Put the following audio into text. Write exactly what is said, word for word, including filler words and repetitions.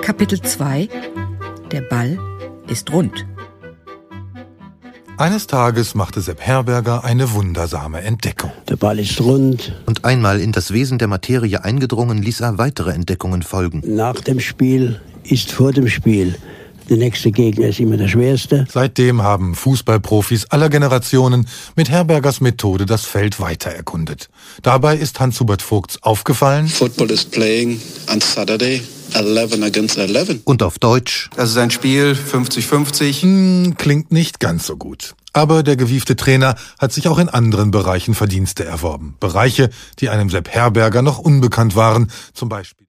Kapitel zwei. Der Ball ist rund. Eines Tages machte Sepp Herberger eine wundersame Entdeckung. Der Ball ist rund. Und einmal in das Wesen der Materie eingedrungen, ließ er weitere Entdeckungen folgen. Nach dem Spiel ist vor dem Spiel. Der nächste Gegner ist immer der schwerste. Seitdem haben Fußballprofis aller Generationen mit Herbergers Methode das Feld weiter erkundet. Dabei ist Hans-Hubert Vogts aufgefallen: Football is playing on Saturday, eleven against eleven. Und auf Deutsch: Das ist ein Spiel, fünfzig fünfzig. Hm, klingt nicht ganz so gut. Aber der gewiefte Trainer hat sich auch in anderen Bereichen Verdienste erworben. Bereiche, die einem Sepp Herberger noch unbekannt waren, zum Beispiel